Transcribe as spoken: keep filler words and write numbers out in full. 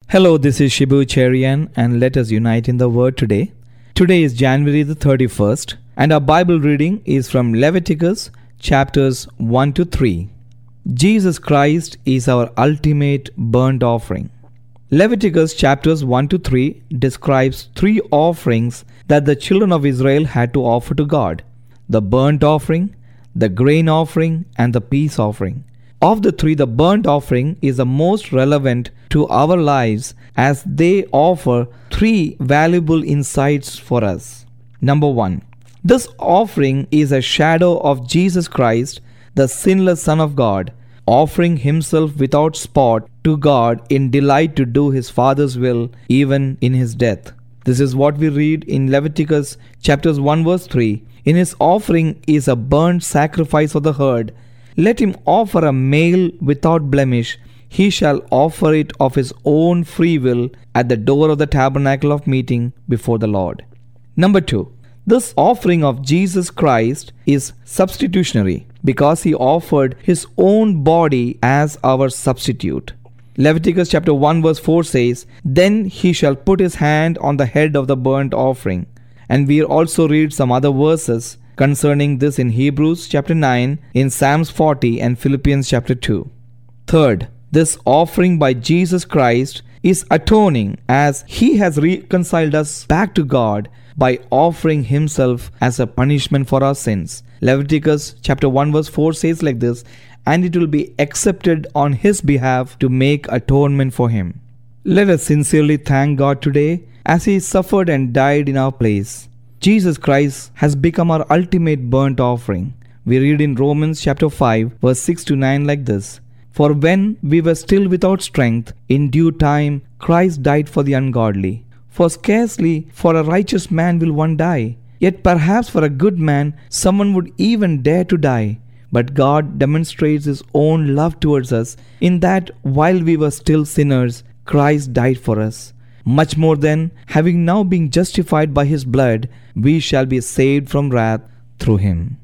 Hello, this is Shibu Cherian, and let us unite in the Word today. Today is January the thirty-first, and our Bible reading is from Leviticus chapters one to three. Jesus Christ is our ultimate burnt offering. Leviticus chapters one to three describes three offerings that the children of Israel had to offer to God: the burnt offering, the grain offering, and the peace offering. Of the three, the burnt offering is the most relevant to our lives as they offer three valuable insights for us. Number one, this offering is a shadow of Jesus Christ, the sinless Son of God, offering himself without spot to God in delight to do his Father's will even in his death. This is what we read in Leviticus chapters one verse three. In his offering is a burnt sacrifice of the herd. Let him offer a male without blemish. He shall offer it of his own free will at the door of the tabernacle of meeting before the Lord. Number two, this offering of Jesus Christ is substitutionary because he offered his own body as our substitute. Leviticus chapter one verse four says, "Then he shall put his hand on the head of the burnt offering." And we also read some other verses concerning this in Hebrews chapter nine, in Psalms forty, and Philippians chapter two. Third, this offering by Jesus Christ is atoning as he has reconciled us back to God by offering himself as a punishment for our sins. Leviticus chapter one verse four says like this, "And it will be accepted on his behalf to make atonement for him." Let us sincerely thank God today as he suffered and died in our place. Jesus Christ has become our ultimate burnt offering. We read in Romans chapter five verse six to nine like this, "For when we were still without strength, in due time Christ died for the ungodly. For scarcely for a righteous man will one die, yet perhaps for a good man someone would even dare to die. But God demonstrates his own love towards us in that while we were still sinners, Christ died for us. Much more then, having now been justified by his blood, we shall be saved from wrath through him."